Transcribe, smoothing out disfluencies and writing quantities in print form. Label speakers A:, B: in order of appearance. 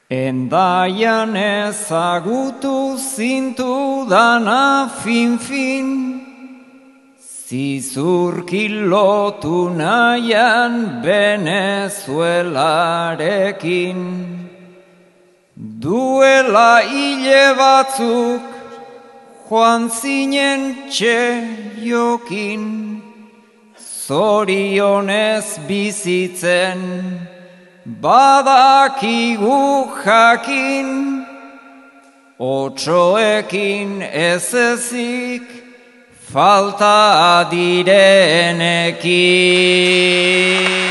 A: Endaian ezagutu zintudana fin-fin, zizurki lotu nahian Venezuelarekin. Duela hile batzuk joan zinen txeriokin, zorionez bizitzen badakigu jakin, otsoekin ez ezik falta direnekin.